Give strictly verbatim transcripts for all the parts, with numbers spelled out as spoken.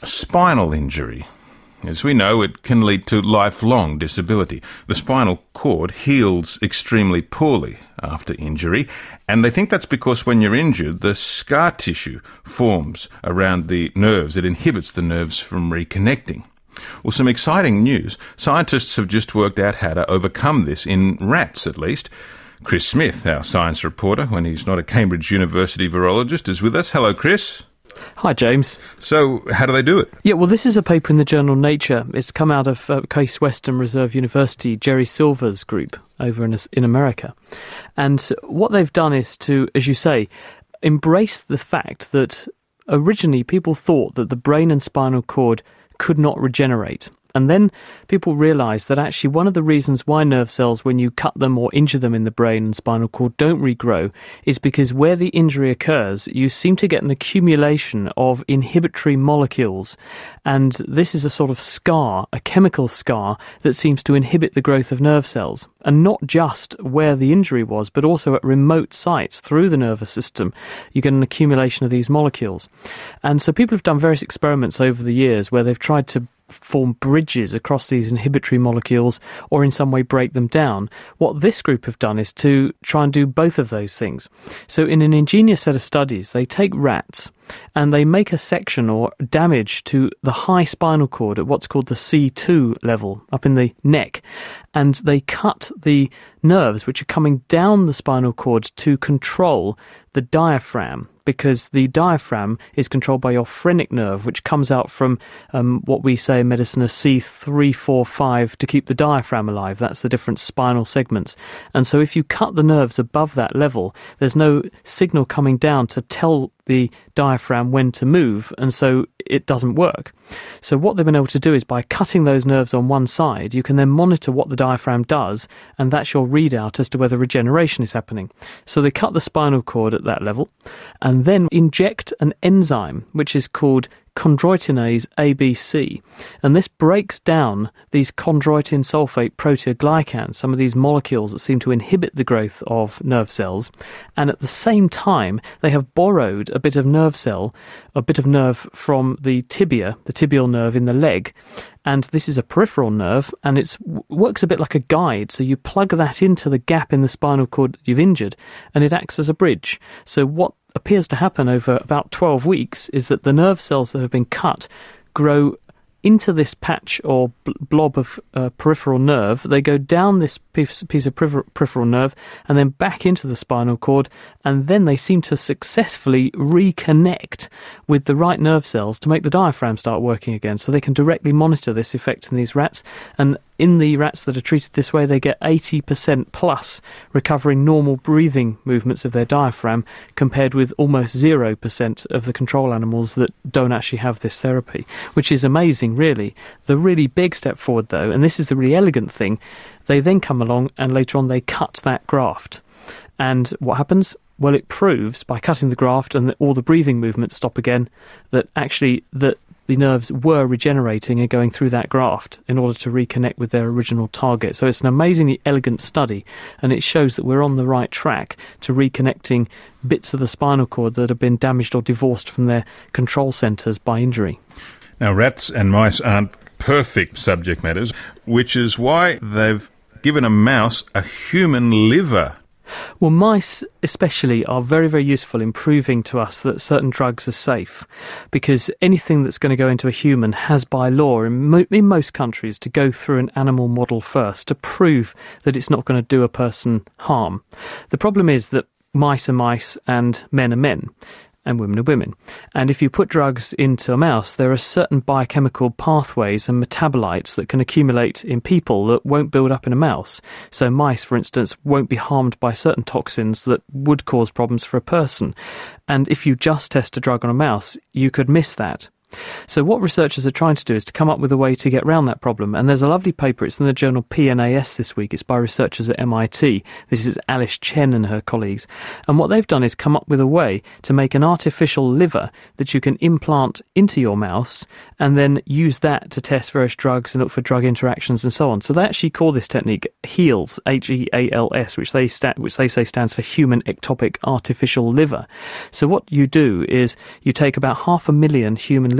spinal injury. As we know, it can lead to lifelong disability. The spinal cord heals extremely poorly after injury, and they think that's because when you're injured, the scar tissue forms around the nerves. It inhibits the nerves from reconnecting. Well, some exciting news. Scientists have just worked out how to overcome this, in rats at least. Chris Smith, our science reporter, when he's not a Cambridge University virologist, is with us. Hello, Chris. Hi, James. So, how do they do it? Yeah, well, this is a paper in the journal Nature. It's come out of uh, Case Western Reserve University, Jerry Silver's group over in, in America. And what they've done is to, as you say, embrace the fact that originally people thought that the brain and spinal cord could not regenerate. And then people realised that actually one of the reasons why nerve cells, when you cut them or injure them in the brain and spinal cord, don't regrow is because where the injury occurs, you seem to get an accumulation of inhibitory molecules. And this is a sort of scar, a chemical scar, that seems to inhibit the growth of nerve cells. And not just where the injury was, but also at remote sites through the nervous system, you get an accumulation of these molecules. And so people have done various experiments over the years where they've tried to form bridges across these inhibitory molecules or in some way break them down. What this group have done is to try and do both of those things. So in an ingenious set of studies, they take rats and they make a section or damage to the high spinal cord at what's called the C two level, up in the neck, and they cut the nerves which are coming down the spinal cord to control the diaphragm, because the diaphragm is controlled by your phrenic nerve, which comes out from um, what we say in medicine as C three, four, five to keep the diaphragm alive. That's the different spinal segments. And so if you cut the nerves above that level, there's no signal coming down to tell the diaphragm when to move, and so it doesn't work. So what they've been able to do is by cutting those nerves on one side, you can then monitor what the diaphragm does, and that's your readout as to whether regeneration is happening. So they cut the spinal cord at that level, and then inject an enzyme, which is called chondroitinase A B C, and this breaks down these chondroitin sulfate proteoglycans, some of these molecules that seem to inhibit the growth of nerve cells, and at the same time they have borrowed a bit of nerve cell, a bit of nerve from the tibia, the tibial nerve in the leg, and this is a peripheral nerve, and it works a bit like a guide. So you plug that into the gap in the spinal cord that you've injured, and it acts as a bridge. So what appears to happen over about twelve weeks is that the nerve cells that have been cut grow into this patch or blob of uh, peripheral nerve. They go down this piece, piece of peripheral nerve and then back into the spinal cord, and then they seem to successfully reconnect with the right nerve cells to make the diaphragm start working again. So they can directly monitor this effect in these rats, and in the rats that are treated this way, they get eighty percent plus recovering normal breathing movements of their diaphragm, compared with almost zero percent of the control animals that don't actually have this therapy, which is amazing, really. The really big step forward, though, and this is the really elegant thing, they then come along and later on they cut that graft. And what happens? Well, it proves, by cutting the graft and all the breathing movements stop again, that actually that the nerves were regenerating and going through that graft in order to reconnect with their original target. So it's an amazingly elegant study, and it shows that we're on the right track to reconnecting bits of the spinal cord that have been damaged or divorced from their control centres by injury. Now, rats and mice aren't perfect subject matters, which is why they've given a mouse a human liver. Well, mice especially are very, very useful in proving to us that certain drugs are safe, because anything that's going to go into a human has by law in, mo- in most countries to go through an animal model first to prove that it's not going to do a person harm. The problem is that mice are mice and men are men, and women are women. And if you put drugs into a mouse, there are certain biochemical pathways and metabolites that can accumulate in people that won't build up in a mouse. So mice, for instance, won't be harmed by certain toxins that would cause problems for a person. And if you just test a drug on a mouse, you could miss that. So what researchers are trying to do is to come up with a way to get around that problem. And there's a lovely paper, it's in the journal P N A S this week, it's by researchers at M I T. This is Alice Chen and her colleagues. And what they've done is come up with a way to make an artificial liver that you can implant into your mouse and then use that to test various drugs and look for drug interactions and so on. So they actually call this technique HEALS, H E A L S, which they, sta- which they say stands for Human Ectopic Artificial Liver. So what you do is you take about half a million human liver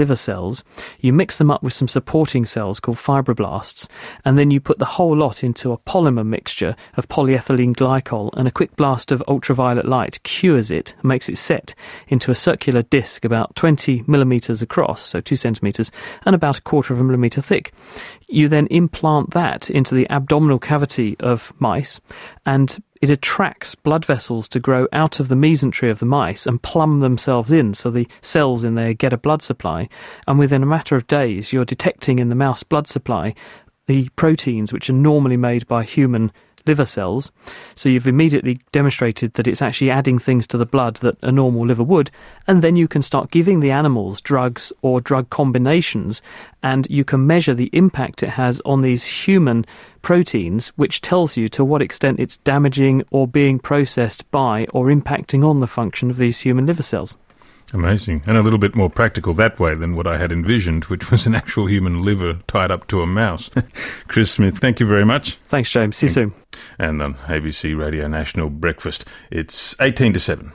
liver cells, you mix them up with some supporting cells called fibroblasts, and then you put the whole lot into a polymer mixture of polyethylene glycol, and a quick blast of ultraviolet light cures it, makes it set into a circular disc about twenty millimetres across, so two centimetres, and about a quarter of a millimetre thick. You then implant that into the abdominal cavity of mice, and it attracts blood vessels to grow out of the mesentery of the mice and plumb themselves in, so the cells in there get a blood supply, and within a matter of days you're detecting in the mouse blood supply the proteins which are normally made by human liver cells. So you've immediately demonstrated that it's actually adding things to the blood that a normal liver would, and then you can start giving the animals drugs or drug combinations, and you can measure the impact it has on these human proteins, which tells you to what extent it's damaging or being processed by or impacting on the function of these human liver cells. Amazing. And a little bit more practical that way than what I had envisioned, which was an actual human liver tied up to a mouse. Chris Smith, thank you very much. Thanks, James. See you soon. And on A B C Radio National Breakfast, it's eighteen to seven.